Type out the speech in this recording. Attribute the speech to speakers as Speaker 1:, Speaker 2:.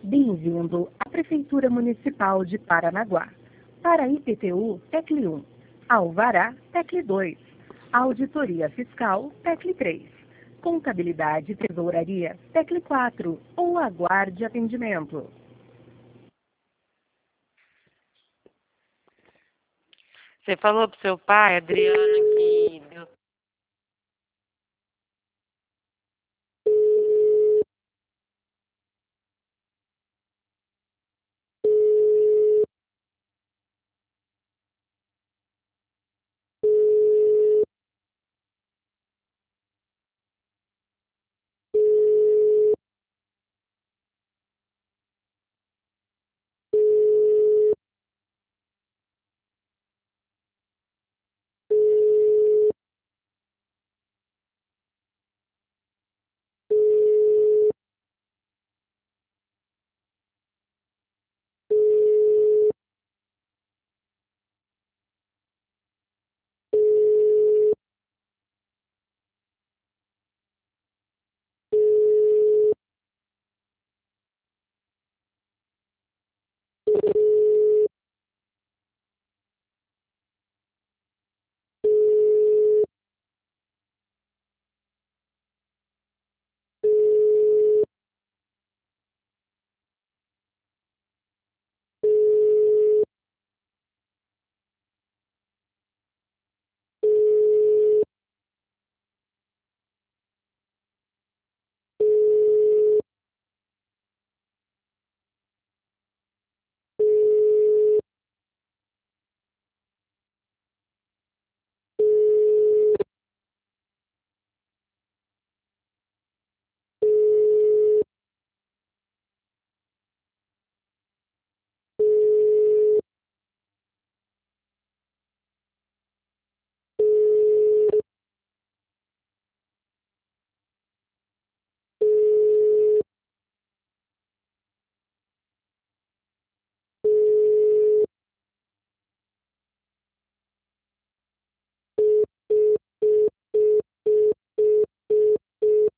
Speaker 1: Bem-vindo à Prefeitura Municipal de Paranaguá. Para IPTU, TECLE 1. Alvará, TECLE 2. Auditoria Fiscal, TECLE 3. Contabilidade e Tesouraria, TECLE 4. Ou aguarde atendimento.
Speaker 2: Você falou pro seu pai, Adriana, que deu